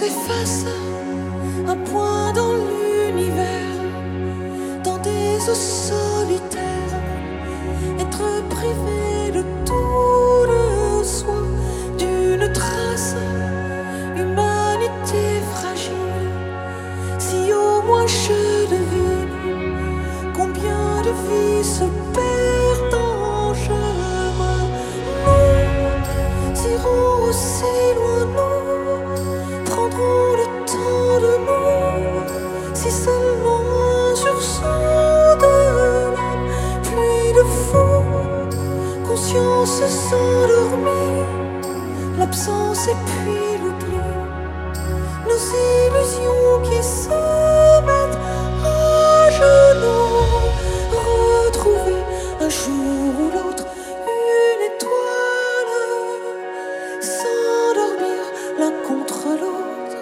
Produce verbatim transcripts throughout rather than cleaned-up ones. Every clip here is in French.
s'efface, un point dans l'univers, dans des eaux solitaires, être privé de tout de soi, d'une trace, humanité fragile. Si au moins je devine combien de vies se perdent en chemin, nous irons aussi loin, nous prendrons le temps de nous, si seulement un sursaut de l'âme, pluie de fou, conscience s'endormit, l'absence et puis l'oubli, nos illusions qui se mettent à genoux, retrouver un jour ou l'autre une étoile, s'endormir l'un contre l'autre,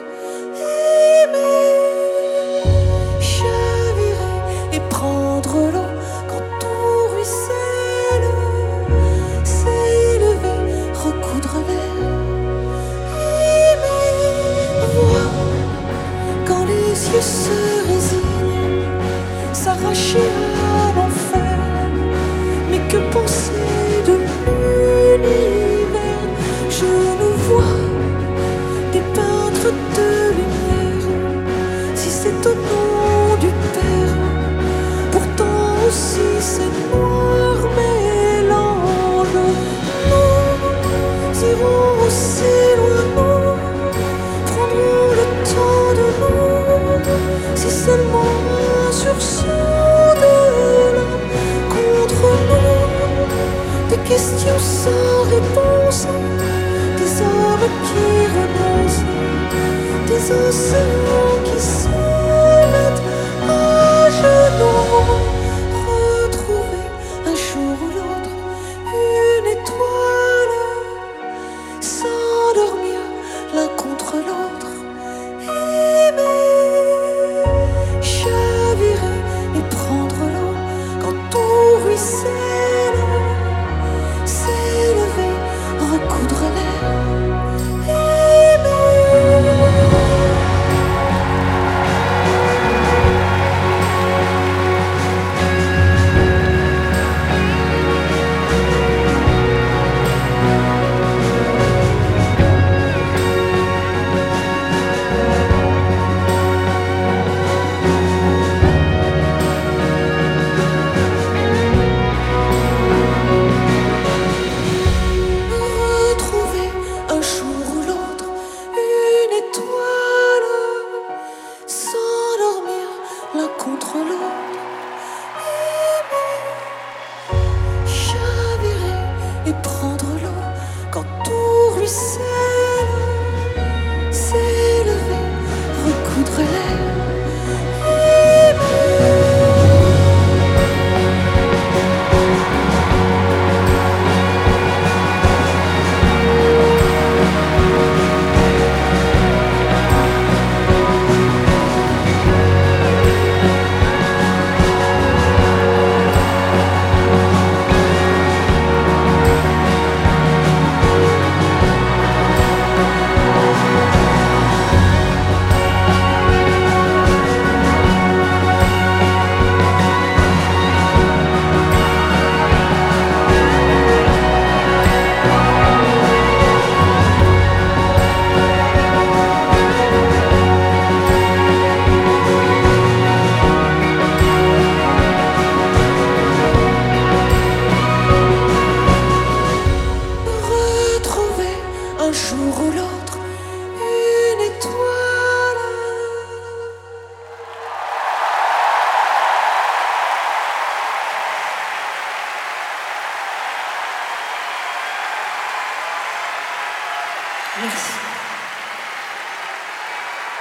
aimer, chavirer et prendre l'eau quand tout ruisselle, s'élever, recoudre l'air, aimer, voir quand les yeux se résignent, s'arracher à l'enfer. Mais que penser de l'univers? Je nous vois des peintres de lumière, si c'est au nom du Père, pourtant aussi c'est noir mélange. Nous irons aussi loin, nous prendrons le temps de nous, si seulement un sursaut de l'âme contre nous, des questions sans réponse, des hommes qui renoncent, des os